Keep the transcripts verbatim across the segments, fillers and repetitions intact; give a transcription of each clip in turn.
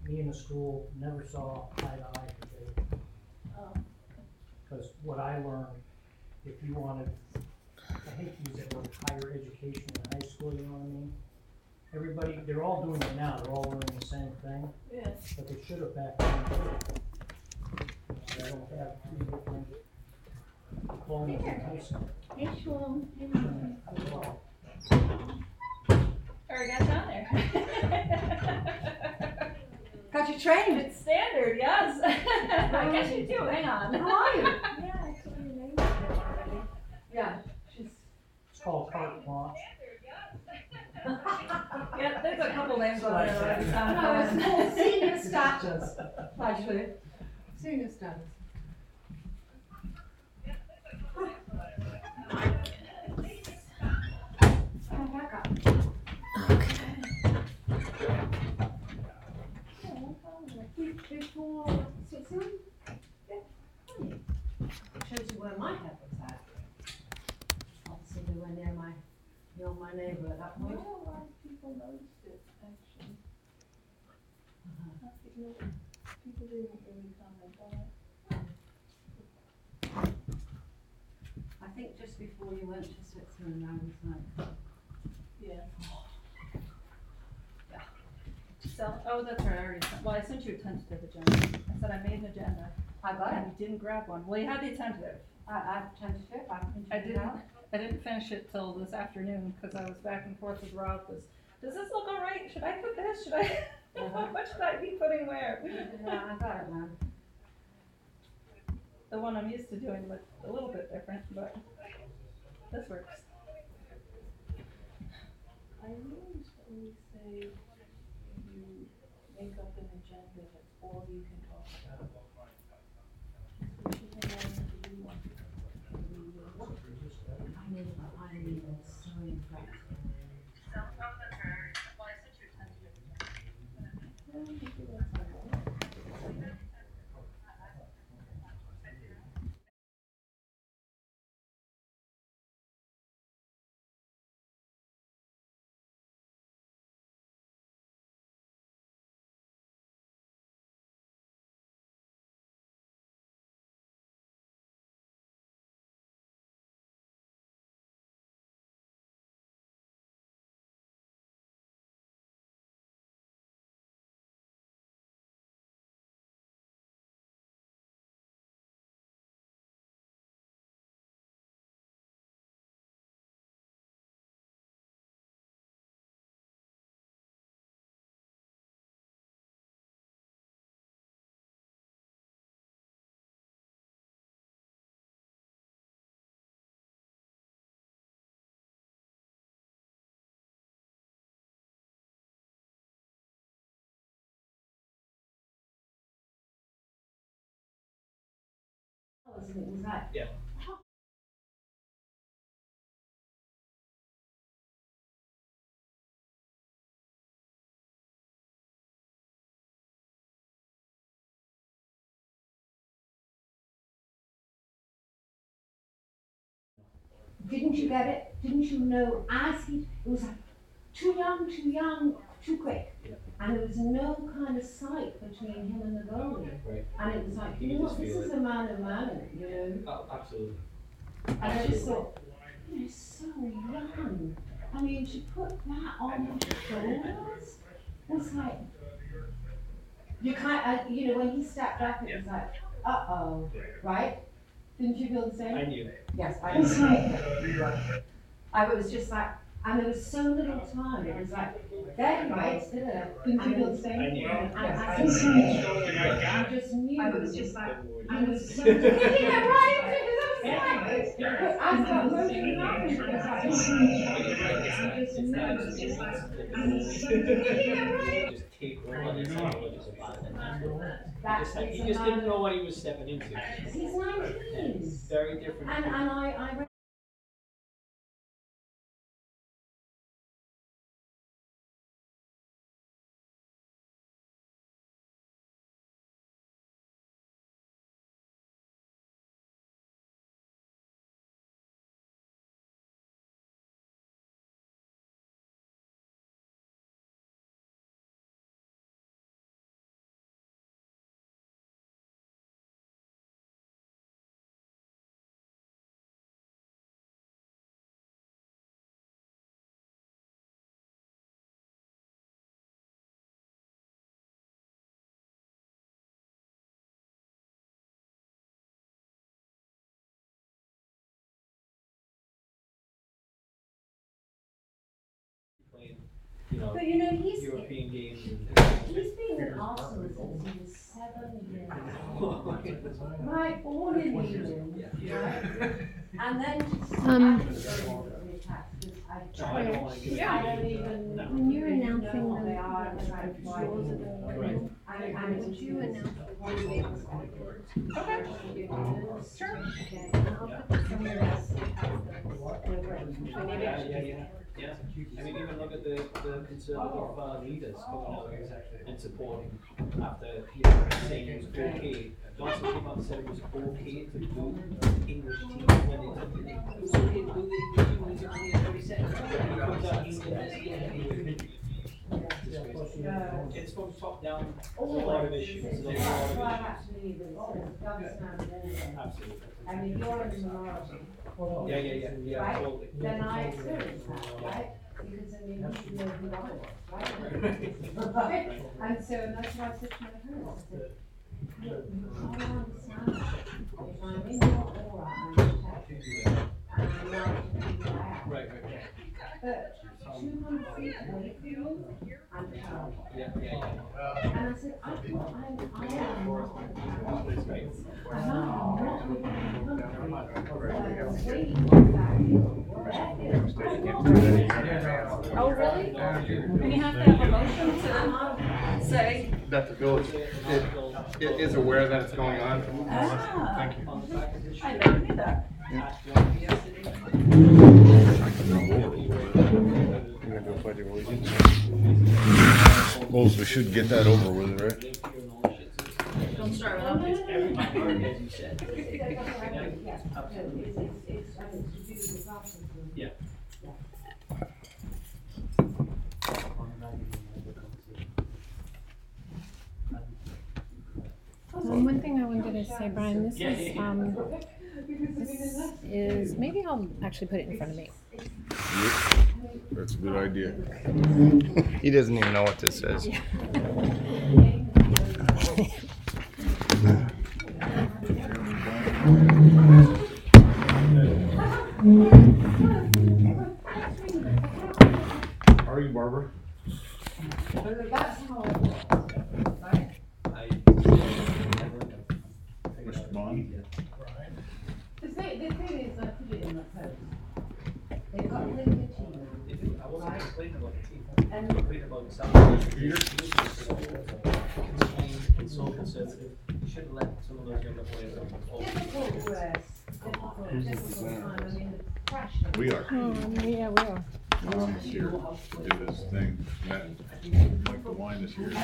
me and the school never saw eye to eye because Oh, because what I learned, if you wanted, I hate to use that word higher education in high school, you know what I mean? Everybody, they're all doing it now, they're all learning the same thing, yeah. but they should have back then too. They don't have two different diplomas in high school. Hey, Shlomo. Well, Already got down there. Got you trained. It's standard, yes. I guess you do, hang on. How are you? Yeah, I saw your name there already. Yeah, she's. It's called carte blanche. Yeah, there's a couple names on there already. No, it's called senior status, actually. Senior status. Come back up. Before, so soon? Yeah, funny. Shows you where my head was at. Obviously, they were near my, you know, my neighbor at that point. Well, a lot of people noticed it, actually. Uh-huh. People, people didn't really comment on it. I think just before you went to Switzerland, I was like, Yeah. So, oh, that's right, I already sent, well, I sent you a tentative agenda. I said I made an agenda, I got it. and you didn't grab one. Well, you had the tentative. I, I tentative, I printed I it didn't, out. I didn't finish it till this afternoon, cause I was back and forth with Rob, was, does this look all right? Should I put this? Should I, Uh-huh. what should I be putting where? Yeah, I got it, man. The one I'm used to doing looked a little bit different, but this works. I always always say, you make up an agenda that all of you can talk about. We should hang out and do one. I need, I need it so impressed. So, oh, that's right, well, I sent you a tentative agenda. Well, maybe that's all right. And it was like, Yeah. didn't you get it? Didn't you know as he, it was like too young, too young, too quick. Yeah. And there was no kind of sight between him and the goalie. Right. And it was like, You you could know just what, this feel is it. a man of manner, you know? Oh, absolutely. And I just thought, you're so young. I mean, to put that on his shoulders was like, you can't, uh, you know, when he stepped up, it was like, uh-oh, right? Didn't you feel the same? I knew. Yes, I was like, I was just like, and there was so little time, it was like, there he is, da-da-da. Didn't you feel the same? I knew. And I, I, I just, I I just knew. I was just like, Good I word. was so, kicking it right into his own side. I felt motion nothing because I just, I just knew. I was just like, I was so kicking it right. Just take one and technologies about it. He That just, had- is he a just didn't man- know what he was stepping into. He's nineteen. Very different. And, and I, I you know, But you know, he's, European games and. he's been an Arsenal since he was seven years old. Right, born in England, right? And then just, I Um, didn't go to the attacks, because I No, I don't wanna get. I don't even. No. When you're even announcing know what the, they are, the and trying to find rules of the them. meeting, I, I would you announce what you make us like? Okay. Sure. Okay. and I'll put this somewhere else. Yeah, yeah, yeah, yeah. I mean, even look at the, the conservative uh, leaders coming out and supporting after, you know, saying it was okay. Johnson came out and said it was okay to boo English teams when they took the name. It was okay to boo the English team when they took the name, what he said. He comes out, England is the enemy. It's from top down, there's a lot of issues, there's a lot Well, of issues. actually, the, the government anyway. Absolutely. I mean, you're in the minority, Yeah, yeah, yeah, yeah, right? totally. Then I experienced that, right? Because I mean, you should know who I was, right? Right? And so, and that's why I said to my parents, I said, look, you can't understand it. If I'm in your aura, I'm protected. And I'm not to figure out. Right, right, right. But two hundred feet away from you, I'm terrible. Yeah, yeah, yeah. And I said, I thought I, I am not. Right. I'm not, I'm not. I was waiting for that. Oh, really? And you have to have a motion to say, That the village is, is aware that it's going on. ah, Thank you. I never knew that. Well, we should get that over with, right? Don't start without me. Everybody, as you said. Yes, absolutely. It's, it's, it's, I mean, to do with the options. Yeah. Um, one thing I wanted to say, Brian, this Yeah, yeah, is, yeah. um, this is, maybe I'll actually put it in front of me. That's a good idea. He doesn't even know what this is. How are you, Barbara? That's how it works, right? Mister Bond? The thing, the thing is, I put it in the post. They've got limited team. If you- I wasn't complaining about the team, And- I'm complaining about the salary. It's so conservative, you should let some of those younger players go. Difficult dress, difficult, difficult time, I mean, the pressure. We are. Oh, yeah, we are. Tom's here to do this thing. Matt, Mike DeWine is here.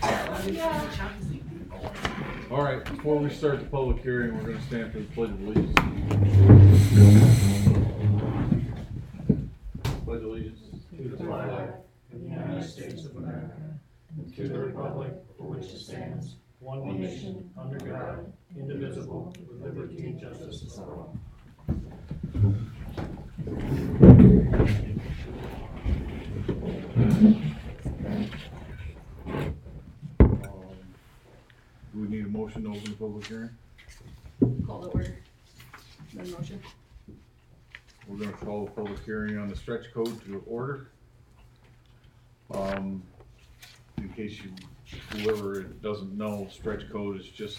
All right, before we start the public hearing, we're gonna stand for the pledge of allegiance. Pledge allegiance to the flag of the United States of America, and to the republic for which it stands, one nation, under God, indivisible, with liberty and justice for all. Um, Do we need a motion to open the public hearing? Call the order. Then motion. We're gonna call the public hearing on the stretch code to order. Um, in case you, whoever doesn't know, stretch code is just,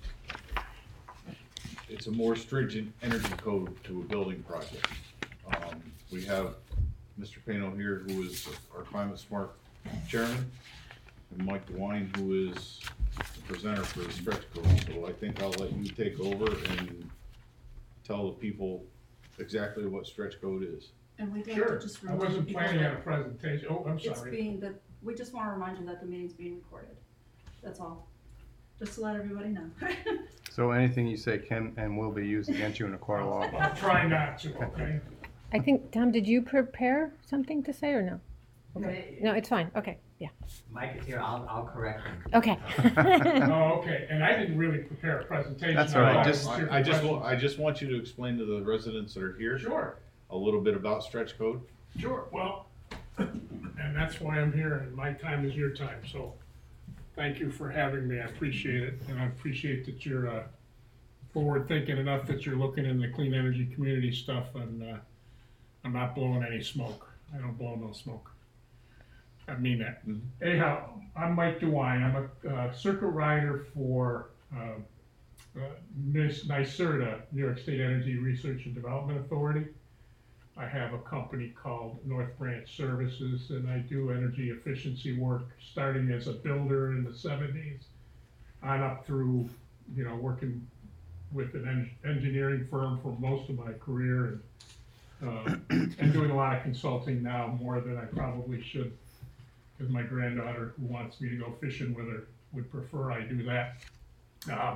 it's a more stringent energy code to a building project. Um, we have Mister Pano here, who is our climate smart chairman, and Mike DeWine, who is the presenter for the stretch code. So I think I'll let you take over and tell the people exactly what stretch code is. And we'd like Sure, to just I remind wasn't people planning on a that presentation, oh, I'm it's sorry. being, that, we just wanna remind you that the meeting's being recorded. That's all. Just to let everybody know. So anything you say can and will be used against you in a court of law. I'll try not to, okay? I think, Tom, did you prepare something to say or no? Okay. No, it's fine. Okay, yeah. Mike is here, I'll, I'll correct him. Okay. Oh, okay, and I didn't really prepare a presentation. That's all right, I just- volunteered I I just, for wa- I just want you to explain to the residents that are here questions. Sure, a little bit about stretch code. sure, well, and that's why I'm here, and my time is your time, so thank you for having me, I appreciate it, and I appreciate that you're, uh, forward-thinking enough that you're looking in the clean energy community stuff, and, uh, I'm not blowing any smoke, I don't blow no smoke. I mean that. Mhm. Anyhow, I'm Mike DeWine. I'm a uh, circuit rider for uh, uh, Miss NYSERDA, New York State Energy Research and Development Authority. I have a company called North Branch Services, and I do energy efficiency work starting as a builder in the seventies on up through, you know, working with an en- engineering firm for most of my career, and, uh, and doing a lot of consulting now, more than I probably should, because my granddaughter, who wants me to go fishing with her, would prefer I do that. Uh,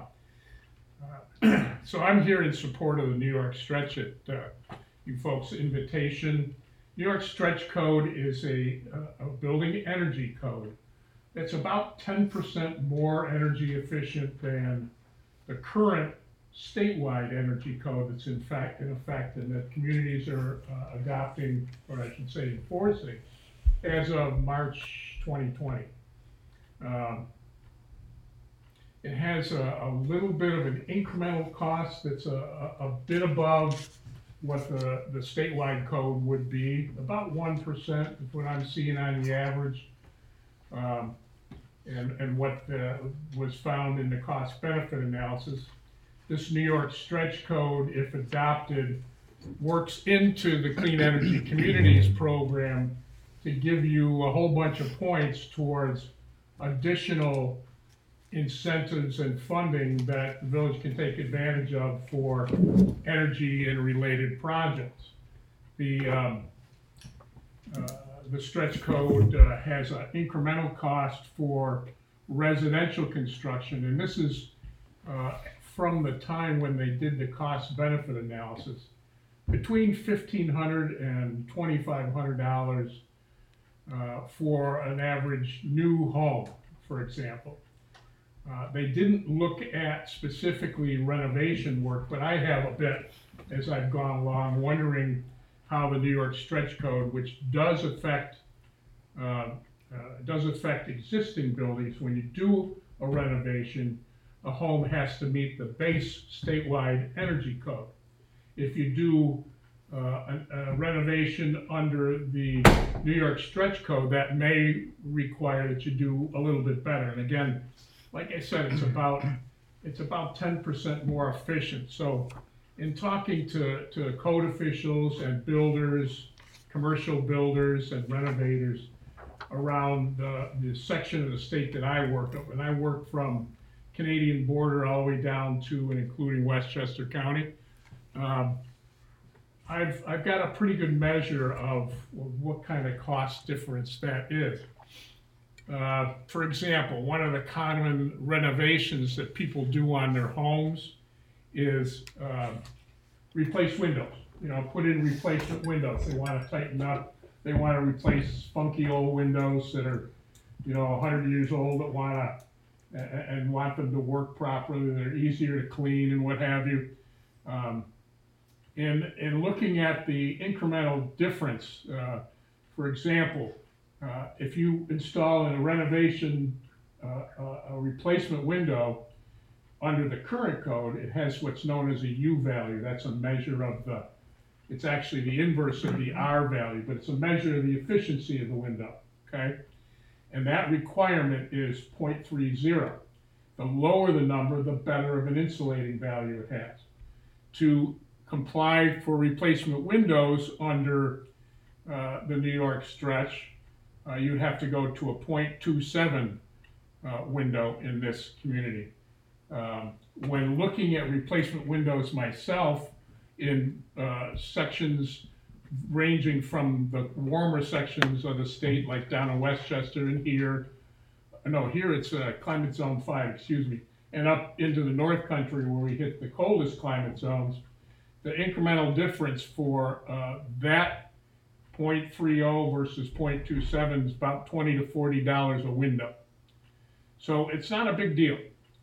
uh, so I'm here in support of the New York Stretch at uh, you folks' invitation. New York Stretch Code is a, a, a building energy code that's about ten percent more energy efficient than the current statewide energy code that's in fact in effect and that communities are uh, adopting, or I should say enforcing, as of March twenty twenty. Um, it has a, a little bit of an incremental cost that's a, a, a bit above what the, the statewide code would be, about one percent is what I'm seeing on the average. Um, and, and what uh, was found in the cost benefit analysis. This New York Stretch Code, if adopted, works into the Clean Energy Communities program to give you a whole bunch of points towards additional incentives and funding that the village can take advantage of for energy and related projects. The, um, uh, the stretch code uh, has an incremental cost for residential construction, and this is uh, from the time when they did the cost benefit analysis, between fifteen hundred dollars and twenty-five hundred dollars uh, for an average new home, for example. Uh, they didn't look at specifically renovation work, but I have a bit as I've gone along, wondering how the New York Stretch Code, which does affect uh, uh, does affect existing buildings, when you do a renovation, a home has to meet the base statewide energy code. If you do uh, a, a renovation under the New York Stretch Code, that may require that you do a little bit better. And again, like I said, it's about it's about ten percent more efficient. So in talking to, to code officials and builders, commercial builders and renovators around the, the section of the state that I work up, and I work from Canadian border all the way down to and including Westchester County, um, I've, I've got a pretty good measure of what kind of cost difference that is. Uh, for example, one of the common renovations that people do on their homes is uh, replace windows. You know, put in replacement windows. They want to tighten up. They want to replace funky old windows that are, you know, a hundred years old, that want to and want them to work properly. They're easier to clean and what have you. Um, in in looking at the incremental difference, uh, for example, uh, if you install in a renovation uh, a, a replacement window, under the current code, it has what's known as a U value. That's a measure of the, it's actually the inverse of the R value, but it's a measure of the efficiency of the window, okay? And that requirement is zero point three zero. The lower the number, the better of an insulating value it has. To comply for replacement windows under uh, the New York Stretch, uh, you'd have to go to a zero point two seven uh, window in this community. Um, when looking at replacement windows myself in uh, sections ranging from the warmer sections of the state, like down in Westchester and here, no, here it's uh, climate zone five, excuse me, and up into the North Country where we hit the coldest climate zones, the incremental difference for uh, that zero point three zero versus zero point two seven is about twenty to forty dollars a window. So it's not a big deal.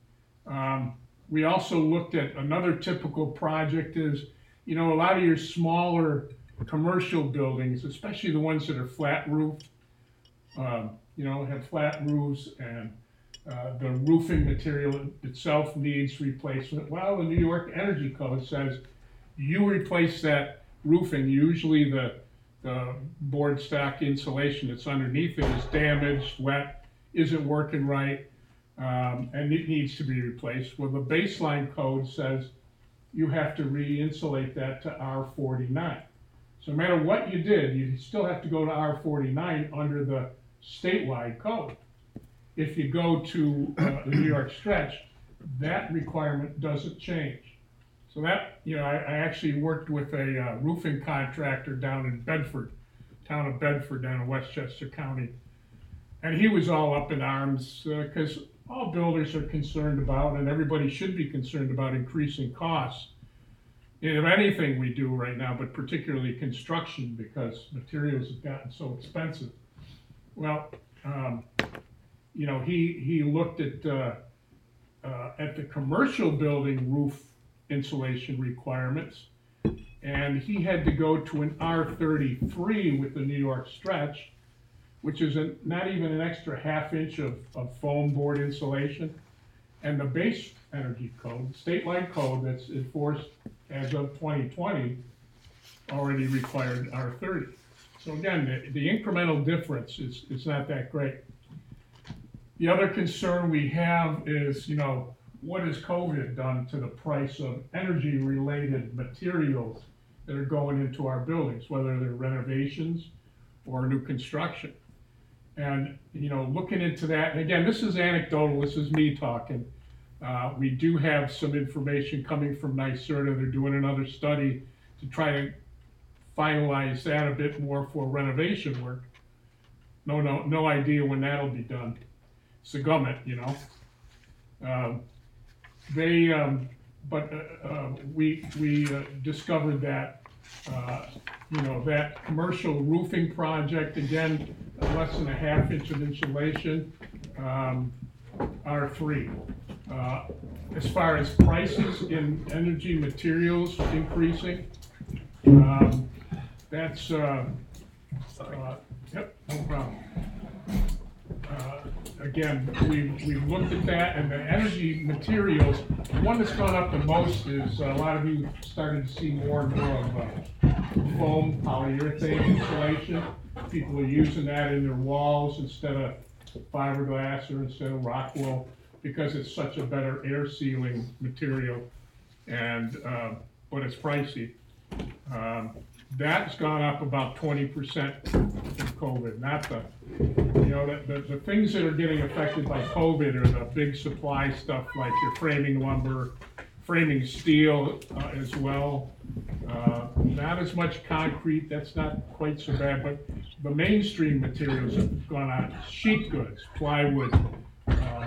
Um, we also looked at another typical project is, you know, a lot of your smaller commercial buildings, especially the ones that are flat roofed, um, you know, have flat roofs and uh, the roofing material itself needs replacement. Well, the New York Energy Code says you replace that roofing, usually the, the board stack insulation that's underneath it is damaged, wet, isn't working right, um, and it needs to be replaced. Well, the baseline code says you have to re-insulate that to R forty-nine. So no matter what you did, you still have to go to R forty-nine under the statewide code. If you go to uh, the New York stretch, that requirement doesn't change. So that, you know, I, I actually worked with a uh, roofing contractor down in Bedford, town of Bedford down in Westchester County. And he was all up in arms because uh, all builders are concerned about, and everybody should be concerned about, increasing costs in anything we do right now, but particularly construction, because materials have gotten so expensive. Well, um, you know, he, he looked at, uh, uh, at the commercial building roof insulation requirements, and he had to go to an R thirty-three with the New York stretch, which is a, not even an extra half inch of, of foam board insulation. And the base energy code, statewide code that's enforced as of twenty twenty, already required R thirty. So again, the, the incremental difference is, is not that great. The other concern we have is, you know, what has COVID done to the price of energy-related materials that are going into our buildings, whether they're renovations or new construction? And, you know, looking into that, and again, this is anecdotal, this is me talking. Uh, we do have some information coming from NYSERDA. They're doing another study to try to finalize that a bit more for renovation work. No, no, no idea when that'll be done. It's the government, you know. Um, they, um, but uh, uh, we we uh, discovered that, uh, you know, that commercial roofing project, again, less than a half inch of insulation, um, R three. Uh, as far as prices in energy materials increasing, um, that's, uh, uh, yep, no problem. Uh, again, we've, we've looked at that, and the energy materials, the one that's gone up the most is uh, a lot of you started to see more and more of uh, foam polyurethane insulation. People are using that in their walls instead of fiberglass or instead of rock wool, because it's such a better air sealing material, and uh, but it's pricey. Um, that's gone up about twenty percent from COVID. Not the, you know, the, the, the things that are getting affected by COVID are the big supply stuff like your framing lumber, framing steel uh, as well. Uh, not as much concrete, that's not quite so bad, but the mainstream materials have gone out. Sheet goods, plywood, uh,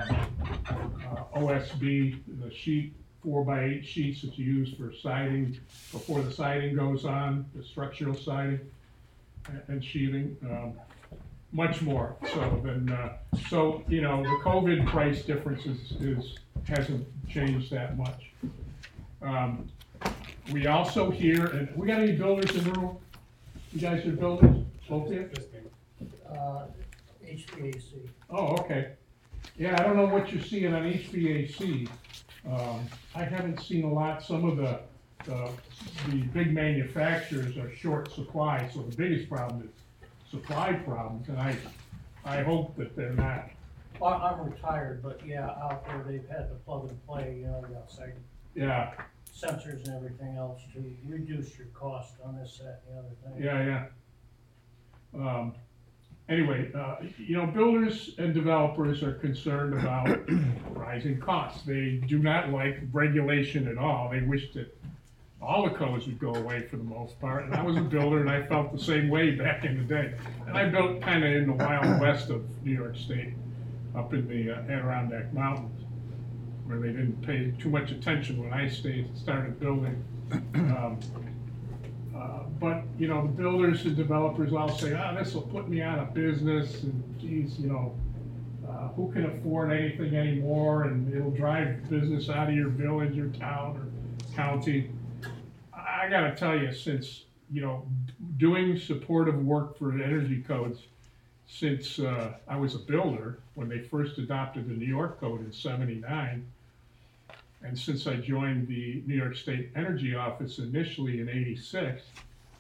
uh, O S B, the sheet, four by eight sheets that you use for siding, before the siding goes on, the structural siding and sheathing, um, much more so than, uh, so, you know, the COVID price difference is, is hasn't changed that much. Um, we also hear, and we got any builders in the room? You guys are builders, both of you? Uh, H V A C. Oh, okay. Yeah, I don't know what you're seeing on H V A C. Um, I haven't seen a lot. Some of the, the, the big manufacturers are short supply, so the biggest problem is supply problems, and I, I hope that they're not. I- I'm retired, but yeah, out there, they've had the plug and play, you know, the outside Yeah, sensors and everything else to reduce your cost on this, that, and the other thing. yeah, yeah. Um, Anyway, uh, you know, builders and developers are concerned about rising costs. They do not like regulation at all. They wish that all the codes would go away for the most part. And I was a builder, and I felt the same way back in the day. And I built kind of in the wild west of New York State, up in the uh, Adirondack Mountains, where they didn't pay too much attention when I stayed, started building. Um, Uh, but, you know, the builders and developers all say, ah, this will put me out of business, and geez, you know, uh, who can afford anything anymore, and it'll drive business out of your village or town or county. I gotta tell you, since, you know, doing supportive work for energy codes, since uh, I was a builder, when they first adopted the New York code in seventy-nine, and since I joined the New York State Energy Office initially in eighty-six,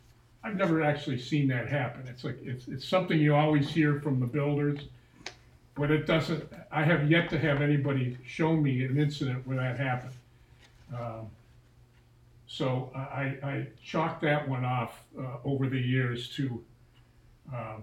I've never actually seen that happen. It's like, it's, it's something you always hear from the builders, but it doesn't, I have yet to have anybody show me an incident where that happened. Um, So I, I chalked that one off, uh, over the years to, um,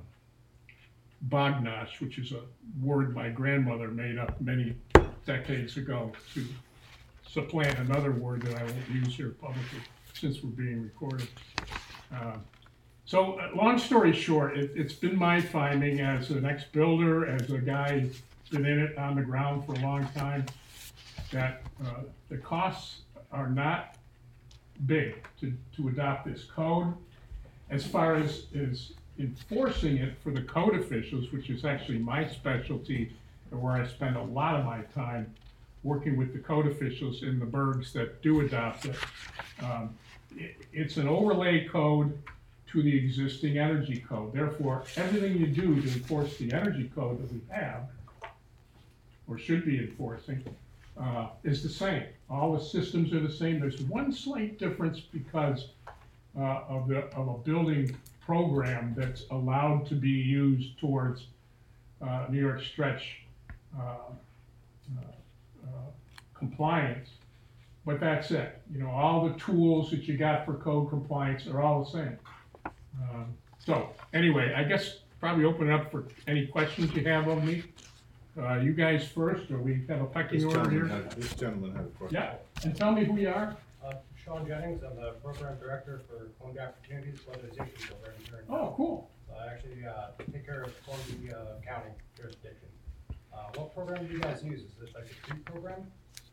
Bognosh, which is a word my grandmother made up many decades ago to supplant another word that I won't use here publicly since we're being recorded. Uh, So, uh, long story short, it, it's been my finding as an ex-builder, as a guy who's been in it on the ground for a long time, that uh, the costs are not big to, to adopt this code. As far as, as enforcing it for the code officials, which is actually my specialty, and where I spend a lot of my time working with the code officials in the burgs that do adopt it. Um, it it's an overlay code to the existing energy code. Therefore, everything you do to enforce the energy code that we have, or should be enforcing, uh, is the same. All the systems are the same. There's one slight difference because uh, of the of a building program that's allowed to be used towards uh, New York Stretch uh, uh, uh, compliance. But that's it. You know, all the tools that you got for code compliance are all the same. Um, so anyway, I guess probably open it up for any questions you have of me. Uh, you guys first, or we have a pecking This order gentleman here? had, this gentleman had a question. Yeah, and tell me who you are. Uh, Sean Jennings, I'm the program director for Columbia Opportunities Weatherization Program here in town. Oh, cool. So I actually, uh, take care of Columbia uh, County jurisdiction. Uh, what program do you guys use? Is it like a tree program?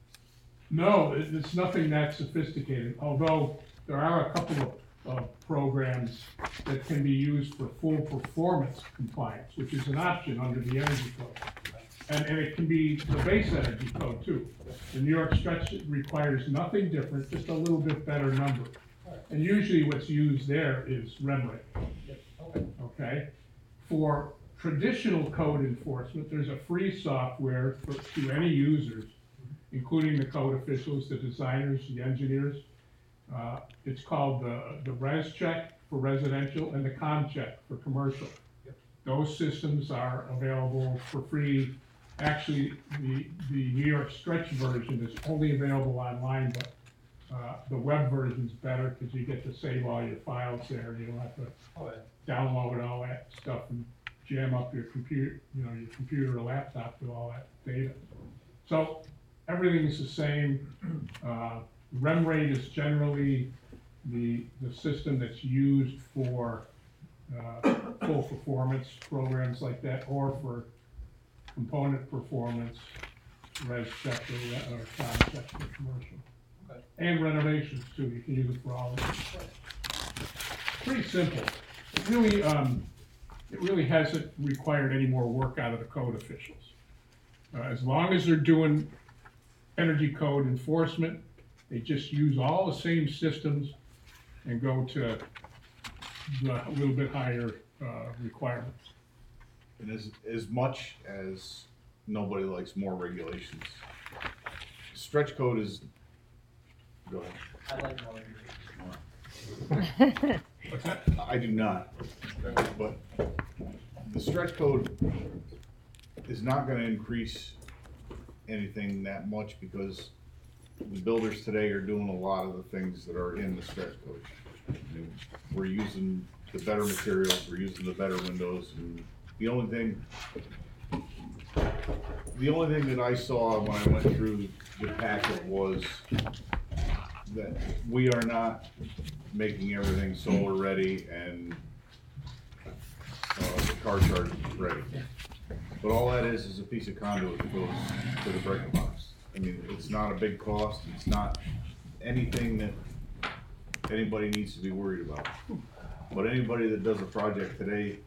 No, it- it's nothing that sophisticated, although there are a couple of, of programs that can be used for full performance compliance, which is an option under the energy code. And, and it can be the base energy code too. The New York Stretch requires nothing different, just a little bit better number. And usually what's used there is REM rate. Okay. Okay? For traditional code enforcement, there's a free software for, to any users, including the code officials, the designers, the engineers. Uh, it's called the, the Res Check for residential and the Com Check for commercial. Yep. Those systems are available for free. Actually, the, the New York Stretch version is only available online, but uh, the web version's better because you get to save all your files there. You don't have to Oh, yeah. download all that stuff and jam up your computer, you know, your computer or laptop with all that data. So everything's the same. Uh, REM rate is generally the, the system that's used for uh, full performance programs like that, or for component performance, res check or, re- or com check for commercial. Okay. And renovations too, you can use it for all of them. Pretty simple. It really, um, it really hasn't required any more work out of the code officials. Uh, as long as they're doing energy code enforcement, they just use all the same systems and go to the, a little bit higher uh, requirements. And as, as much as nobody likes more regulations, stretch code is, go ahead. I like more regulations. What's that? I do not, but the stretch code is not gonna increase anything that much because the builders today are doing a lot of the things that are in the stretch code. I mean, we're using the better materials, we're using the better windows, and the only thing, the only thing that I saw when I went through the packet was that we are not making everything solar ready and uh, the car charge ready. But all that is is a piece of conduit that goes to the breaker box. I mean, it's not a big cost, it's not anything that anybody needs to be worried about. But anybody that does a project today,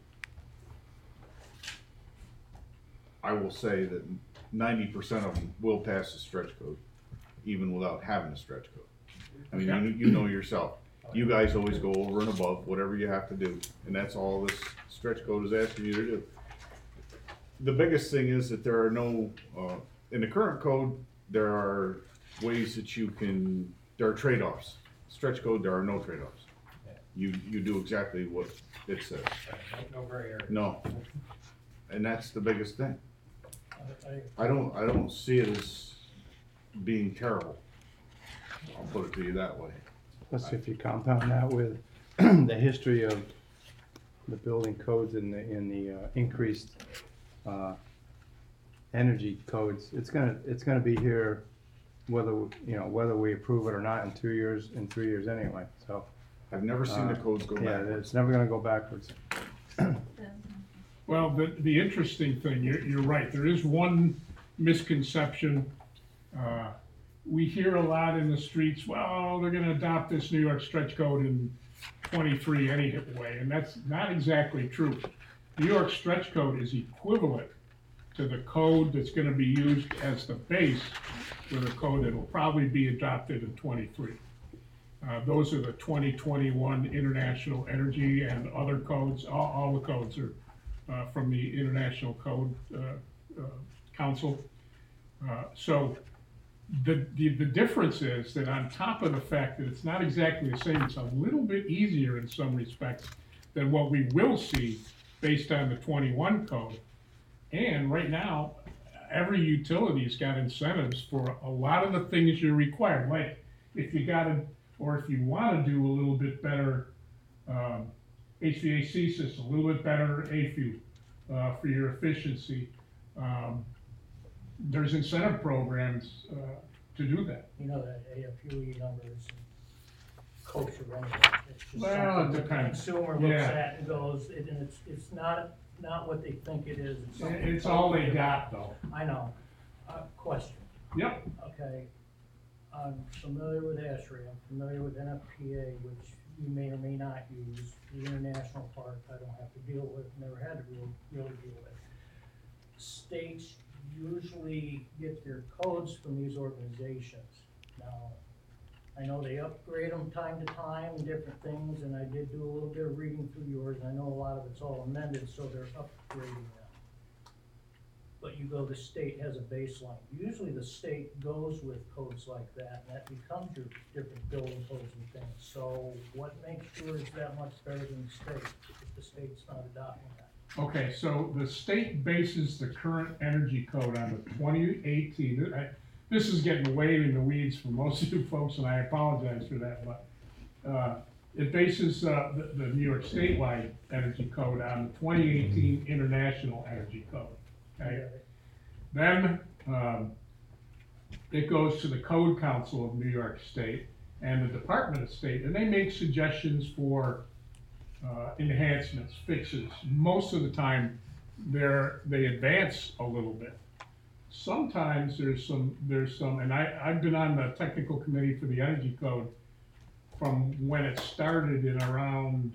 I will say that ninety percent of them will pass the stretch code, even without having a stretch code. I mean, you, you know yourself, you guys always go over and above whatever you have to do, and that's all this stretch code is asking you to do. The biggest thing is that there are no, uh, in the current code, there are ways that you can, there are trade-offs. Stretch code, there are no trade-offs. you, you do exactly what it says. No, no gray area. No. And that's the biggest thing. I, I, I don't, I don't see it as being terrible. I'll put it to you that way. Plus, if you compound that with the history of the building codes and the, and the uh, increased, uh, energy codes, it's gonna, it's gonna be here whether, you know, whether we approve it or not in two years, in three years anyway, so. I've never seen the uh, codes go Yeah, backwards. it's never gonna go backwards. Well, the, the interesting thing, you're, you're right, there is one misconception. Uh, We hear a lot in the streets, well, they're gonna adopt this New York stretch code in twenty-three anyway, and that's not exactly true. New York stretch code is equivalent to the code that's gonna be used as the base for the code that will probably be adopted in twenty-three. Uh, those are the twenty twenty-one International Energy and other codes, all, all the codes are, uh, from the International Code, uh, uh, Council. Uh, so, the, the, the difference is that on top of the fact that it's not exactly the same, it's a little bit easier in some respects than what we will see based on the twenty-one code. And right now, every utility's got incentives for a lot of the things you're required, like if you gotta, or if you wanna do a little bit better, um, H V A C system, a little bit better A F U, uh, for your efficiency. Um, there's incentive programs, uh, to do that. you know, that A F U E numbers kosher anyway. It's just Well, something it that the depends. consumer looks Yeah. at and goes, it- and it's, it's not, not what they think it is. It's something It's all they totally got though. I know. Uh, question, Yep, okay. I'm familiar with ASHRAE, I'm familiar with N F P A, which you may or may not use. The international part, I don't have to deal with, never had to real- really deal with. States usually get their codes from these organizations. Now, I know they upgrade them time to time and different things, and I did do a little bit of reading through yours, and I know a lot of it's all amended, so they're upgrading them. But you go, the state has a baseline. Usually the state goes with codes like that, and that becomes your different building codes and things. So what makes sure it's that much better than the state, if the state's not adopting that? okay, so the state bases the current energy code on the twenty eighteen, I- this is getting way in the weeds for most of you folks, and I apologize for that, but, uh, it bases, uh, the, the New York statewide energy code on the twenty eighteen International Energy Code, okay? Then, um, it goes to the Code Council of New York State and the Department of State, and they make suggestions for, uh, enhancements, fixes. Most of the time, they're, they advance a little bit. Sometimes there's some, there's some, and I, I've been on the technical committee for the energy code from when it started in around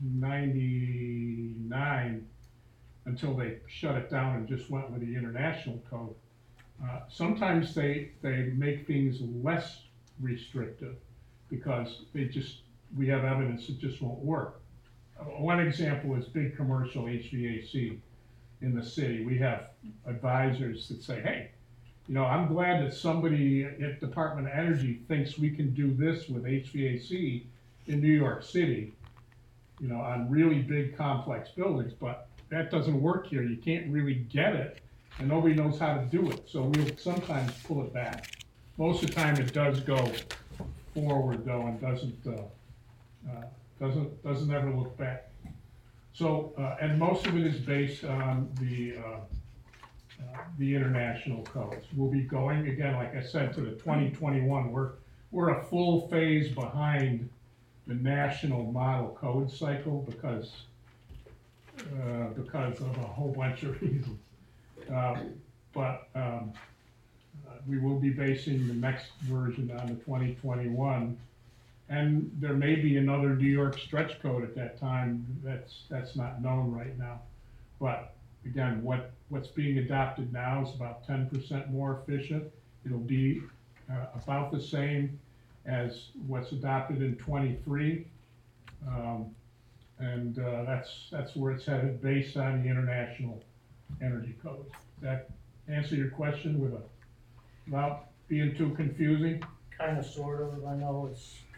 ninety-nine until they shut it down and just went with the international code. Uh, sometimes they, they make things less restrictive because they just, we have evidence it just won't work. Uh, One example is big commercial H V A C in the city. We have advisors that say, hey, you know, I'm glad that somebody at Department of Energy thinks we can do this with H V A C in New York City, you know, on really big complex buildings, but that doesn't work here. You can't really get it, and nobody knows how to do it. So we'll sometimes pull it back. Most of the time, it does go forward though, and doesn't uh, uh, doesn't doesn't ever look back. So, uh, and most of it is based on the uh, uh, the international codes. We'll be going again, like I said, to the twenty twenty-one. We're we're a full phase behind the national model code cycle because uh, because of a whole bunch of reasons. Uh, but um, uh, we will be basing the next version on the twenty twenty-one. And there may be another New York stretch code at that time. That's that's not known right now. But again, what, what's being adopted now is about ten percent more efficient. It'll be uh, about the same as what's adopted in twenty-three. Um, and uh, that's that's where it's headed based on the international energy codes. Does that answer your question with a, without being too confusing? Kind of, sort of, I know it's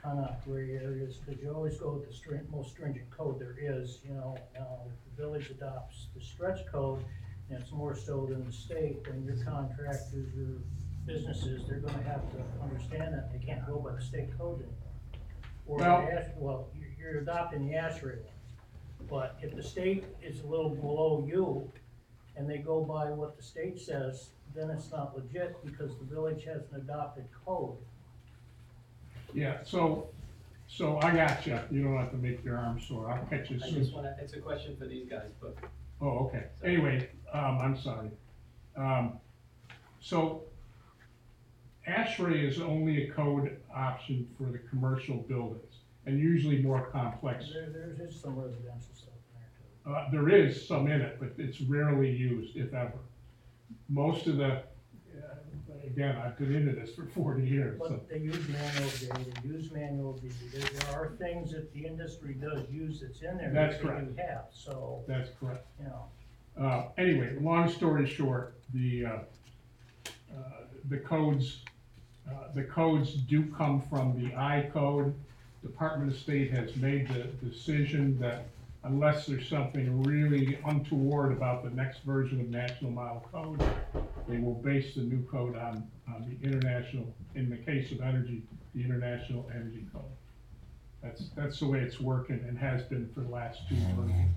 kinda gray areas, cause you always go with the string, most stringent code there is, you know. Now, if the village adopts the stretch code, and it's more so than the state, then your contractors, your businesses, they're gonna have to understand that, they can't go by the state code anymore. Or, the Well- ash- well, you're, you're adopting the ASHRAE ones, but if the state is a little below you, and they go by what the state says, then it's not legit, because the village has an adopted code. Yeah, so, so I got you. You don't have to make your arm sore. I'll catch you I soon. just wanna, it's a question for these guys, but Oh, okay. Anyway, um, I'm sorry. Um, so ASHRAE is only a code option for the commercial buildings, and usually more complex. There, there's just some residential stuff in there too. Uh, there is some in it, but it's rarely used, if ever. Most of the, uh, again, I've been into this for forty years, so. But they use manual J, they use manual D, there, there are things that the industry does use that's in there. That's that they correct. do have, so, That's correct. you know, Uh, anyway, long story short, the, uh, uh, the codes, uh, the codes do come from the I code. Department of State has made the decision that unless there's something really untoward about the next version of National Model Code, they will base the new code on, on the international, in the case of energy, the International Energy Code. That's, that's the way it's working and has been for the last two versions.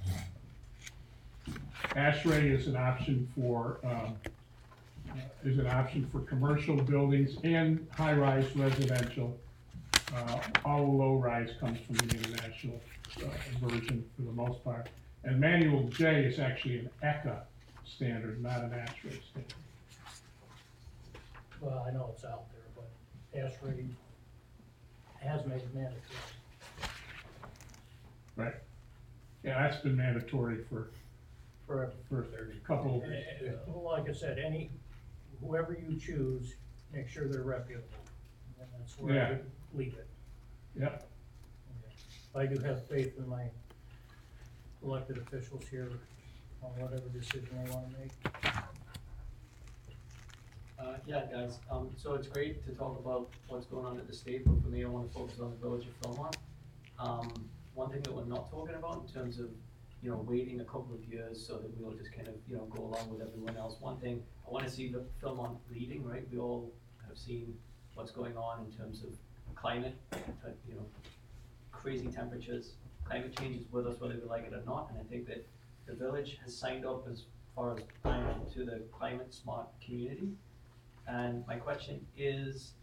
ASHRAE is an option for, um, uh, is an option for commercial buildings and high-rise residential. Uh, all the low-rise comes from the international, uh, version for the most part. And Manual J is actually an E C A standard, not an ASHRAE standard. well, I know it's out there, but ASHRAE has made it mandatory. Right. Yeah, that's been mandatory for, Forever. for a couple, Uh, Well, like I said, any, whoever you choose, make sure they're reputable, and that's where I Yeah. would leave it. yep. I do have faith in my elected officials here on whatever decision they wanna make. Uh, yeah, guys, um, so it's great to talk about what's going on at the state, but for me, I wanna focus on the village of Philmont. Um, one thing that we're not talking about in terms of, you know, waiting a couple of years so that we'll just kind of, you know, go along with everyone else. One thing, I wanna see the Philmont leading, right? We all have seen what's going on in terms of climate, uh, you know, crazy temperatures. Climate change is with us whether we like it or not, and I think that the village has signed up as far as I know to the climate smart community. And my question is,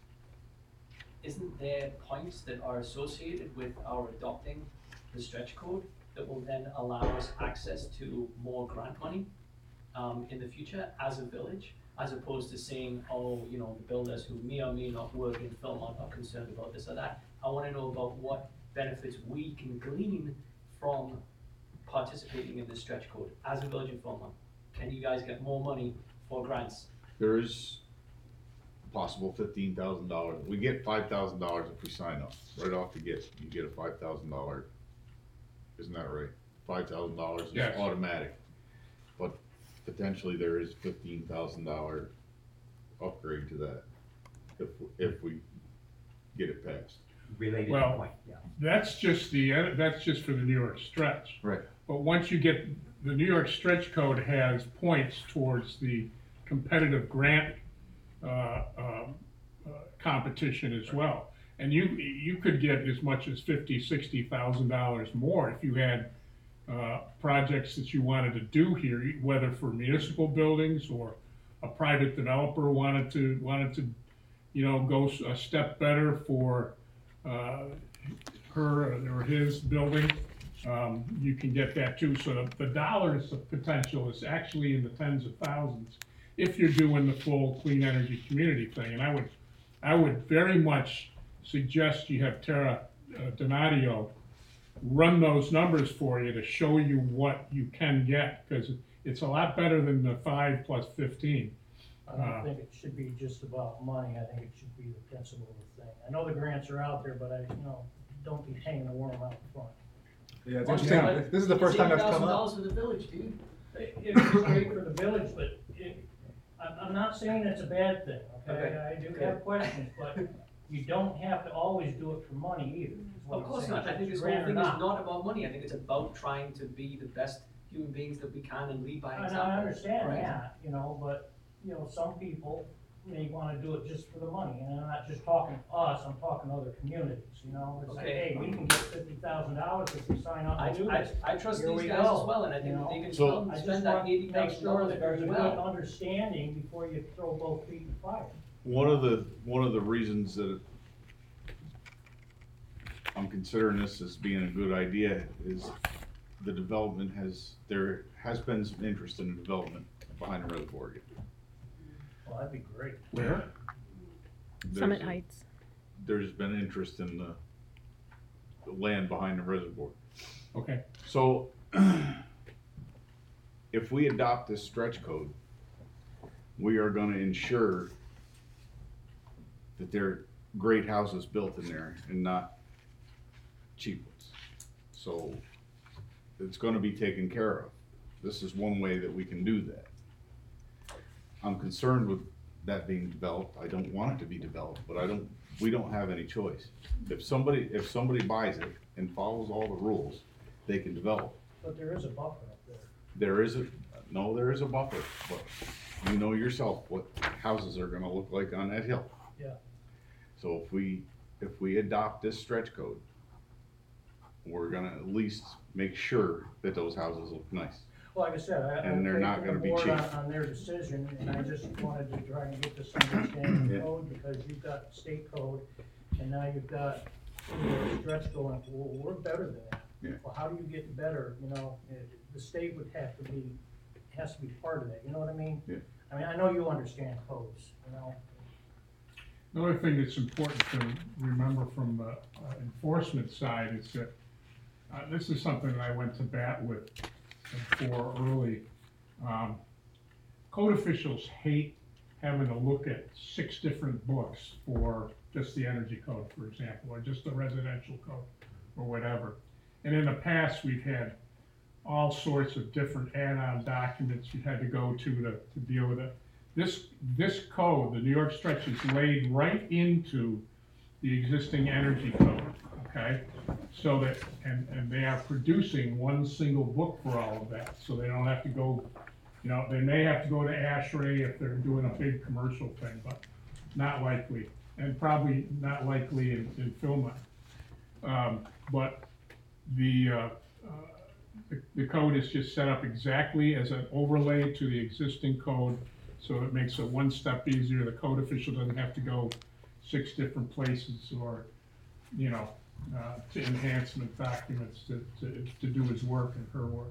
isn't there points that are associated with our adopting the stretch code that will then allow us access to more grant money um, in the future as a village, as opposed to saying, oh, you know, the builders who may or may not work in Philmont are concerned about this or that. I wanna know about what benefits we can glean from participating in the stretch code as a village in Philmont. Can you guys get more money for grants? There is possible fifteen thousand dollars. We get five thousand dollars if we sign up. Right off the get, you get a five thousand dollar, isn't that right? Five thousand dollars is Yes. automatic. But potentially there is fifteen thousand dollar upgrade to that if, if we get it passed. Related Well, point, yeah. That's just the, uh, that's just for the New York stretch. Right. But once you get, the New York stretch code has points towards the competitive grant, uh, um, uh, competition as well. And you, you could get as much as fifty, sixty thousand dollars more if you had, uh, projects that you wanted to do here, whether for municipal buildings or a private developer wanted to, wanted to, you know, go a step better for, uh, her or his building, um, you can get that too. So the, the dollars of potential is actually in the tens of thousands if you're doing the full clean energy community thing. And I would, I would very much suggest you have Tara uh, Donadio run those numbers for you to show you what you can get, because it's a lot better than the five plus fifteen. I don't Uh, think it should be just about money, I think it should be the principle of the thing. I know the grants are out there, but I, you know, don't be hanging the worm out front. Yeah, it's Well, interesting. yeah, This is the first time that's come eighty thousand up. dollars for the village, dude. It- It's great for the village, but it, I'm, I'm not saying it's a bad thing, okay? Okay. I do Okay. have questions, but you don't have to always do it for money either. is what Of I'm course saying. not, I think this whole Grant or thing is not. not about money, I think it's about trying to be the best human beings that we can and lead by And example. I understand right? that, you know, but, you know, some people may wanna do it just for the money, and I'm not just talking us, I'm talking other communities, you know? It's like, Okay. hey, we can get fifty thousand dollars if we sign up I, and do I, this. I trust Here these we guys go, as well, and I you think know? they can So- spend, I just spend that want eighty to make thousand sure dollars that very there's a good well. understanding before you throw both feet in the fire. One of the, one of the reasons that I'm considering this as being a good idea is the development has, there has been some interest in the development behind the reservoir again. Well, that'd be great. Where? Summit Heights. There's been interest in the, the land behind the reservoir. Okay. So, if we adopt this stretch code, we are gonna ensure that there are great houses built in there and not cheap ones. So, it's gonna be taken care of. This is one way that we can do that. I'm concerned with that being developed. I don't want it to be developed, but I don't, we don't have any choice. If somebody, if somebody buys it and follows all the rules, they can develop. But there is a buffer up there. There is a, no, there is a buffer, but you know yourself what houses are gonna look like on that hill. Yeah. So if we, if we adopt this stretch code, we're gonna at least make sure that those houses look nice. Well, like I said, I, I'm And they're not faithful gonna be board cheap. on, on their decision, and I just wanted to try and get this understanding Yeah. code, because you've got state code, and now you've got, you know, stretch going, well, we're better than that. Yeah. Well, how do you get better, you know, it- the state would have to be, has to be part of that, you know what I mean? Yeah. I mean, I know you understand codes, you know, Another thing that's important to remember from the uh, enforcement side is that, uh, this is something that I went to bat with for early. Um, Code officials hate having to look at six different books for just the energy code, for example, or just the residential code, or whatever. And in the past, we've had all sorts of different add-on documents you had to go to to, to deal with it. This, this code, the New York stretch, is laid right into the existing energy code, okay? So that, and, and they are producing one single book for all of that, so they don't have to go, you know, they may have to go to ASHRAE if they're doing a big commercial thing, but not likely, and probably not likely in, in Philmont. Um, but the, uh, uh, the, the code is just set up exactly as an overlay to the existing code, so it makes it one step easier. The code official doesn't have to go six different places or, you know, uh, to enhancement documents to, to, to do his work and her work.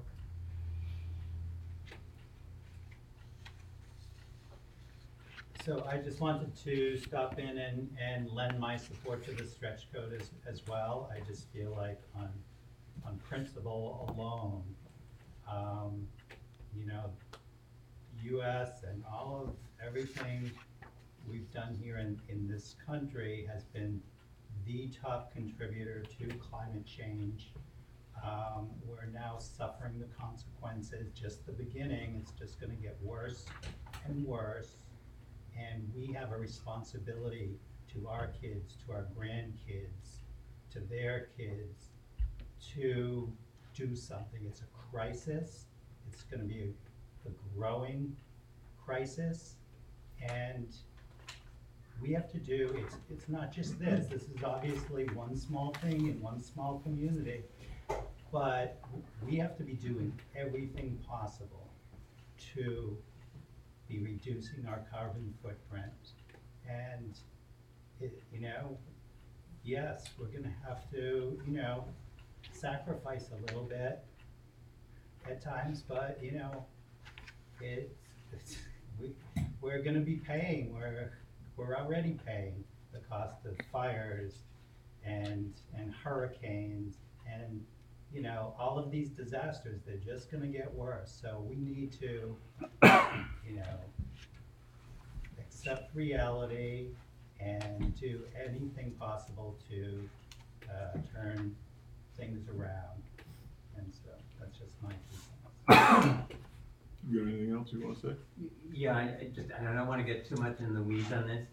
So I just wanted to stop in and, and lend my support to the stretch code as, as well. I just feel like on, on principle alone, um, you know, U S and all of everything we've done here in, in this country has been the top contributor to climate change. Um, we're now suffering the consequences, just the beginning. It's just gonna get worse and worse. And we have a responsibility to our kids, to our grandkids, to their kids, to do something. It's a crisis. It's gonna be a, a growing crisis. And we have to do, it's, it's not just this. This is obviously one small thing in one small community. But we have to be doing everything possible to be reducing our carbon footprint. And, it, you know, yes, we're gonna have to, you know, sacrifice a little bit at times, but, you know, it's, it's we, we're gonna be paying, we're, we're already paying the cost of fires and, and hurricanes and, you know, all of these disasters, they're just gonna get worse. So we need to, you know, accept reality and do anything possible to uh, turn things around. And so that's just my two cents. You got anything else you wanna say? Yeah, I, I just, I don't wanna get too much in the weeds on this,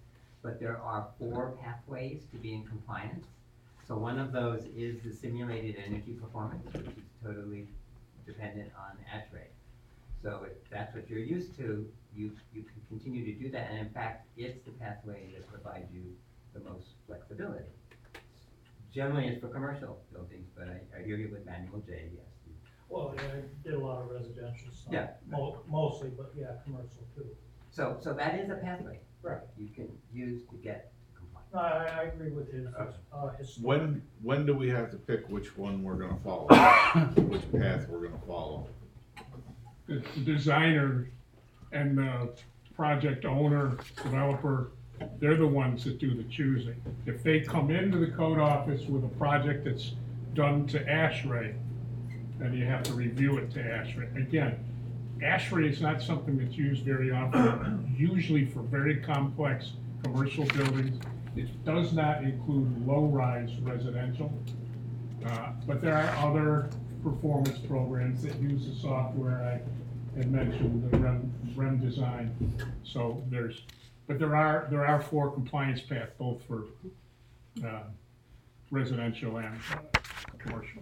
but there are four pathways to be in compliance. So one of those is the simulated energy performance, which is totally dependent on ash rate. So if that's what you're used to, you, you can continue to do that, and in fact, it's the pathway that provides you the most flexibility. Generally, it's for commercial buildings, but I, I hear you with Manual J, yes. Well, yeah, I did a lot of residential stuff. Yeah. Mo- mostly, but yeah, commercial too. So, so that is a pathway Right. you can use to get compliant. No, I, I agree with his, uh, his. When, when do we have to pick which one we're gonna follow? Which path we're gonna follow? The the designer and the project owner, developer, they're the ones that do the choosing. If they come into the code office with a project that's done to ash rate, then you have to review it to ash rate. Again, ash rate is not something that's used very often, usually for very complex commercial buildings. It does not include low-rise residential, uh, but there are other performance programs that use the software I had mentioned, the REM, REM design. So there's, but there are, there are four compliance paths, both for uh, residential and uh, commercial.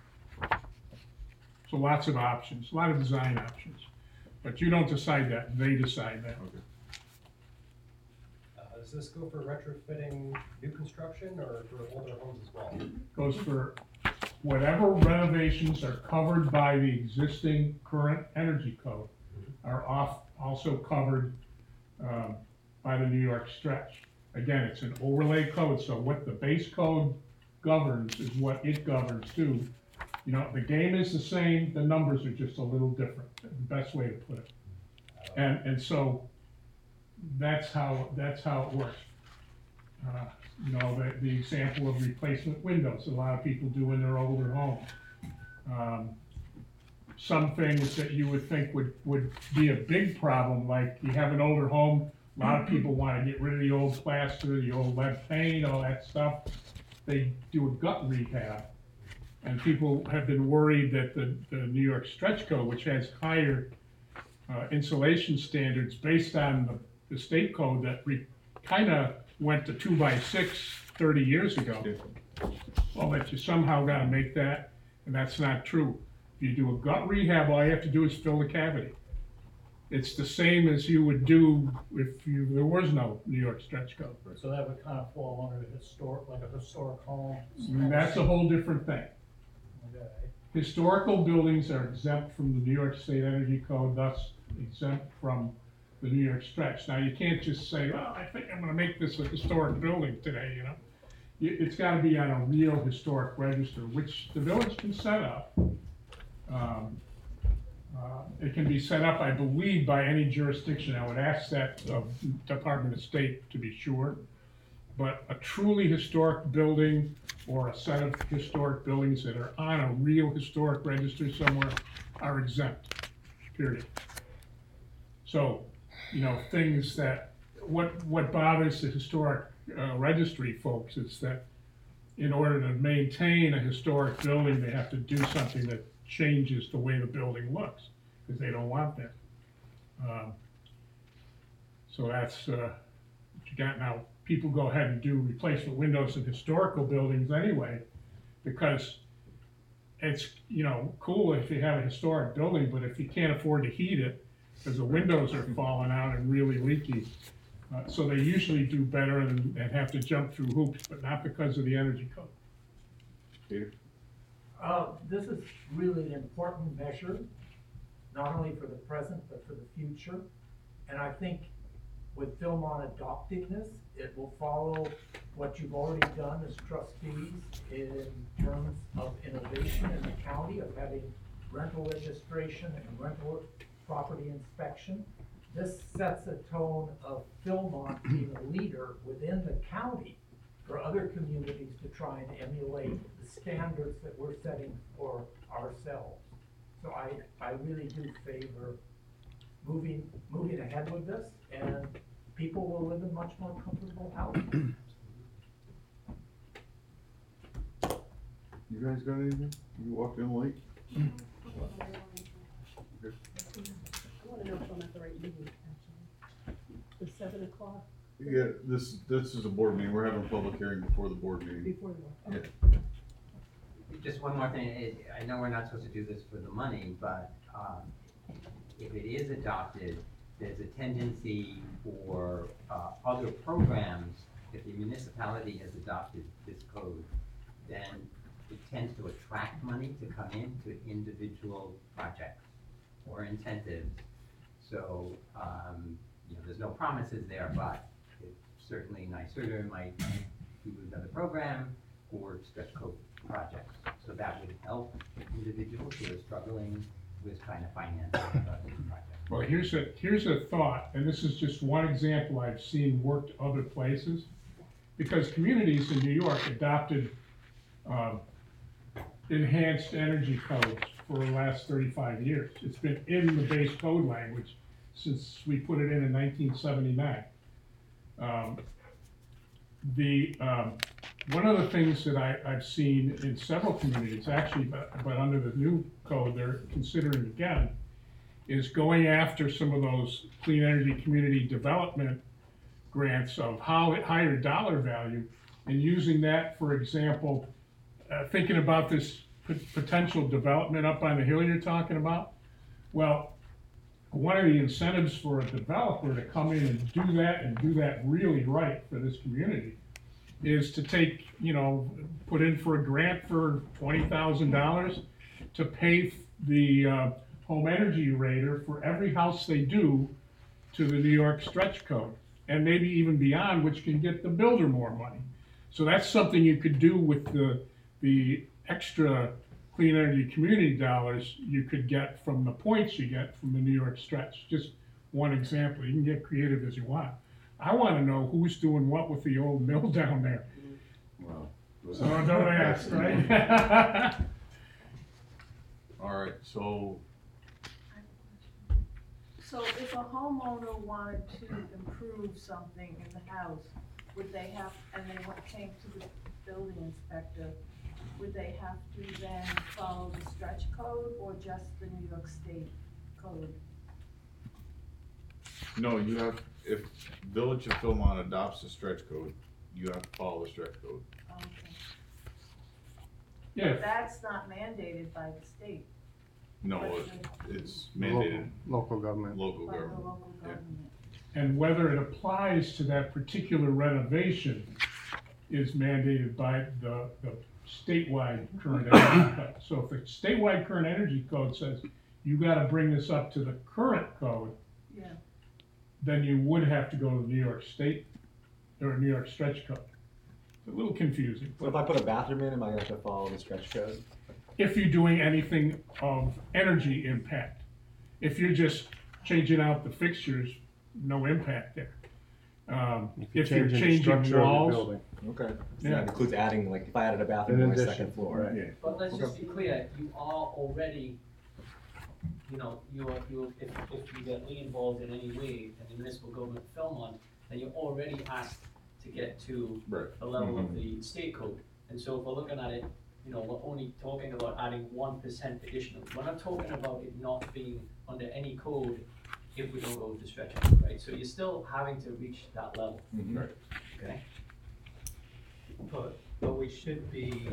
So lots of options, a lot of design options. But you don't decide that, they decide that. Okay. Uh, does this go for retrofitting new construction or for older homes as well? Goes for whatever renovations are covered by the existing current energy code are off, also covered um, by the New York stretch. Again, it's an overlay code, so what the base code governs is what it governs too. You know, the game is the same, the numbers are just a little different, the best way to put it. And, and so that's how, that's how it works. Uh, you know, the, the example of replacement windows, a lot of people do in their older homes. Um, some things that you would think would, would be a big problem, like you have an older home, a lot of people want to get rid of the old plaster, the old lead paint, all that stuff. They do a gut rehab. And people have been worried that the, the New York stretch code, which has higher uh, insulation standards based on the, the state code that re, kind of went to two by six thirty years ago. Well, that you somehow got to make that, and that's not true. If you do a gut rehab, all you have to do is fill the cavity. It's the same as you would do if you, there was no New York stretch code. So that would kind of fall under the historic, like a historic home. And that's a whole different thing. Okay. Historical buildings are exempt from the New York State Energy Code, thus exempt from the New York stretch. Now, you can't just say, well, I think I'm gonna make this a historic building today, you know? You- It's gotta be on a real historic register, which the village can set up. Um, uh, It can be set up, I believe, by any jurisdiction. I would ask that of Department of State to be sure. But a truly historic building or a set of historic buildings that are on a real historic register somewhere are exempt, period. So, you know, things that, what, what bothers the historic uh, registry folks is that in order to maintain a historic building, they have to do something that changes the way the building looks, because they don't want that. Um, So that's, uh, what you got now. People go ahead and do replacement windows in historical buildings anyway, because it's, you know, cool if you have a historic building, but if you can't afford to heat it, because the windows are falling out and really leaky, uh, so they usually do better and, and have to jump through hoops, but not because of the energy code. Peter? Uh, this is really an important measure, not only for the present, but for the future. And I think with Philmont adopting this, it will follow what you've already done as trustees in terms of innovation in the county, of having rental registration and rental property inspection. This sets a tone of Philmont being a leader within the county for other communities to try and emulate the standards that we're setting for ourselves. So I, I really do favor moving, moving ahead with this, and people will live in much more comfortable houses. You guys got anything? You walked in late? I wanna know if I'm at the right meeting, actually. The seven o'clock, Yeah, this, this is a board meeting, we're having a public hearing before the board meeting. Before the. Yeah. Just one more thing, it, I know we're not supposed to do this for the money, but, um, if it is adopted, there's a tendency for, uh, other programs, if the municipality has adopted this code, then it tends to attract money to come in to individual projects or incentives. So, um, you know, there's no promises there, but it's certainly NYSERDA might do another program or stretch code projects. So that would help individuals who are struggling with trying to finance uh, these projects. Well, here's a, here's a thought, and this is just one example I've seen worked other places. Because communities in New York adopted uh, enhanced energy codes for the last thirty-five years. It's been in the base code language since we put it in in nineteen seventy-nine. Um, the, um, one of the things that I, I've seen in several communities, actually, but, but under the new code, they're considering again, is going after some of those clean energy community development grants of how, higher dollar value, and using that, for example, uh, thinking about this p- potential development up on the hill you're talking about. Well, one of the incentives for a developer to come in and do that and do that really right for this community is to take, you know, put in for a grant for twenty thousand dollars to pay the uh, home energy rater for every house they do to the New York stretch code, and maybe even beyond, which can get the builder more money. So that's something you could do with the, the extra clean energy community dollars you could get from the points you get from the New York stretch. Just one example. You can get creative as you want. I want to know who's doing what with the old mill down there. Well, So don't ask, right? all right, so, So if a homeowner wanted to improve something in the house, would they have, and they went, came to the building inspector, would they have to then follow the stretch code or just the New York State code? no, you have, if Village of Philmont adopts the stretch code, you have to follow the stretch code. Okay. Yeah. But that's not mandated by the state, No, it- it's mandated, Local government. local by the government. local Yeah. government. And whether it applies to that particular renovation is mandated by the, the statewide current energy code. So if the statewide current energy code says you gotta bring this up to the current code, Yeah. then you would have to go to the New York State or New York stretch code. It's a little confusing. What if I put a bathroom in, am I gonna have to follow the stretch code? If you're doing anything of energy impact. If you're just changing out the fixtures, no impact there. Um, if you're changing the changing structure of the walls, building. Okay. So Yeah. that includes adding, like, if I added a bathroom In on my addition, second floor. right. Yeah. But let's just be clear, you are already, you know, you're, you if, if you get involved in any way in the municipal government of Philmont, then you're already asked to get to Right. the level of Mhm. the state code. And so if we're looking at it, you know, we're only talking about adding one percent additional. We're not talking about it not being under any code if we don't go with the stretch code, right? So you're still having to reach that level, Mhm. Right. okay? But, but we should be,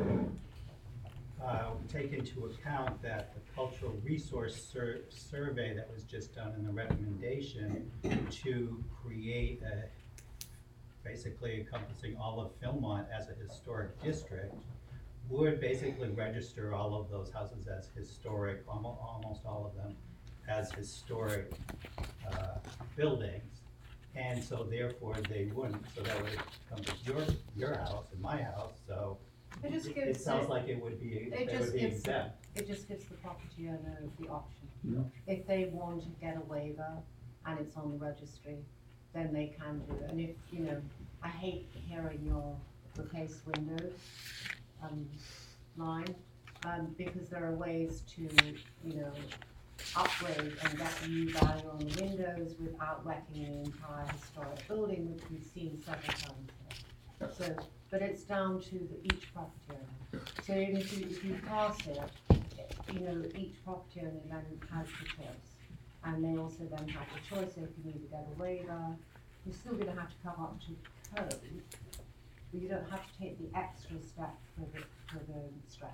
uh, take into account that the cultural resource sur- survey that was just done in the recommendation to create a, basically encompassing all of Philmont as a historic district, would basically register all of those houses as historic, almost, almost all of them, as historic, uh, buildings. And so therefore they wouldn't, so that would encompass your, your house and my house, so It just it gives sounds it- like it would be, It they just would be gives, exempt. it just gives the property owner the option. Yeah. If they want to get a waiver and it's on the registry, then they can do it. And if, you know, I hate hearing your replace windows, um, line, um, because there are ways to, you know, upgrade and get new value on the windows without wrecking an entire historic building, which we've seen several times here. So, but it's down to the, each property owner. So even if you, if you pass it, you know, each property owner then has the choice. And they also then have the choice, they can either get a waiver you're still gonna have to come up to code, but you don't have to take the extra step for the, for the stretch.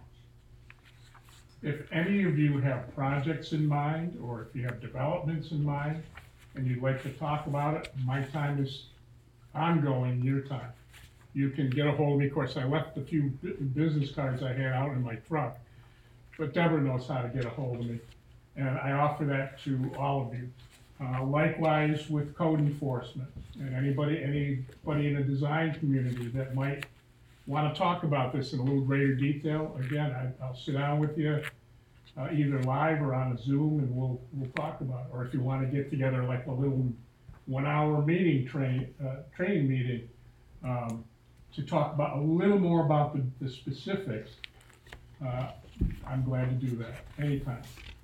If any of you have projects in mind, or if you have developments in mind, and you'd like to talk about it, my time is ongoing, your time. You can get a hold of me, of course, I left a few bu- business cards I had out in my truck, but Deborah knows how to get a hold of me, and I offer that to all of you. Uh, likewise with code enforcement, and anybody, anybody in the design community that might wanna talk about this in a little greater detail, again, I, I'll sit down with you, uh, either live or on a Zoom, and we'll, we'll talk about it. Or if you wanna get together like a little one-hour meeting, train, uh, training meeting, um, to talk about, a little more about the, the specifics, uh, I'm glad to do that, anytime.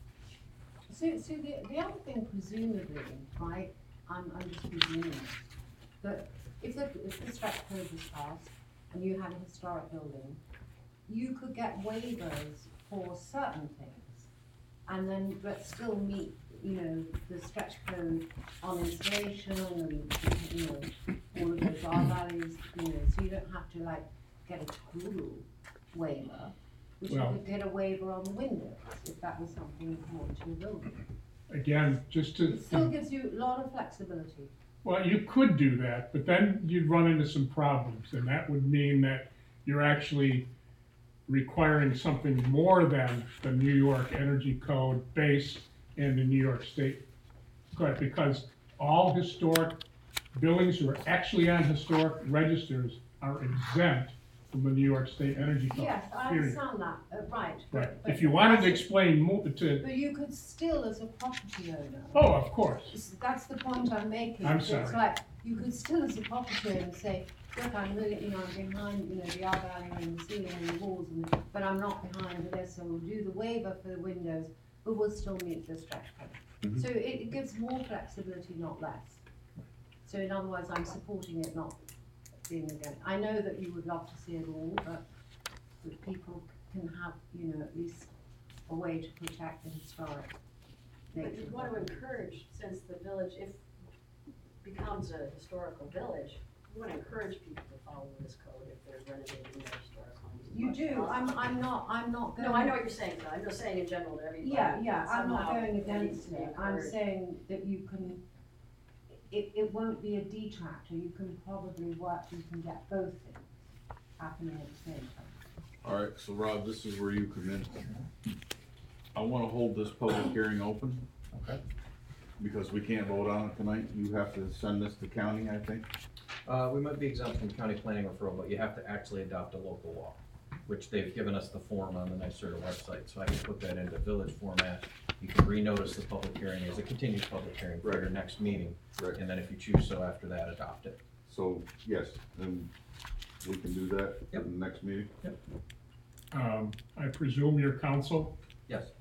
So, so the, the other thing presumably, right, I'm, I'm just presuming, that if the, if the stretch code was passed and you had a historic building, you could get waivers for certain things, and then, but still meet, you know, the stretch code on installation and, you know, all of those R values, you know, so you don't have to like get a total waiver, but you Well- could get a waiver on the windows, if that was something important to your building. Again, just to. It still gives you a lot of flexibility. Well, you could do that, but then you'd run into some problems, and that would mean that you're actually requiring something more than the New York Energy Code base and the New York State Code, because all historic buildings who are actually on historic registers are exempt from the New York State Energy Code. Yes, I period. understand that, uh, right. Right, but- if you wanted to explain more to, But you could still, as a property owner. oh, of course, s- That's the point I'm making. I'm So It's sorry. like, you could still, as a property owner, say, look, I'm really, you know, I'm behind, you know, the R value and the ceiling and the walls, and the- but I'm not behind this, so we'll do the waiver for the windows, but we'll still meet the stretch code. Mhm. So it, it gives more flexibility, not less. So in other words, I'm supporting it, not being against. I know that you would love to see it all, but that people can have, you know, at least a way to protect the historic But nature. you of want to it. encourage, since the village, if becomes a historical village, you want to encourage people to follow this code if they're renovating their historic homes. as You much as do, I'm, possible. I'm not, I'm not going. No, I know what you're saying, though. I'm just saying in general to everybody. Yeah, yeah, I'm not somehow going it needs against to be it, I'm encouraged. saying that you can, it, it won't be a detractor, you can probably work, you can get both things happening at the same time. Alright, so Rob, this is where you come in. I wanna hold this public hearing open. Okay. Because we can't vote on it tonight, you have to send this to county, I think. Uh, we might be exempt from county planning referral, but you have to actually adopt a local law, which they've given us the form on the NYSERDA website, so I can put that into village format. You can renotice the public hearing as a continued public hearing for your next meeting, Right. and then if you choose so after that, adopt it. So, yes, then we can do that Yep. in the next meeting? um, I presume your counsel Yes.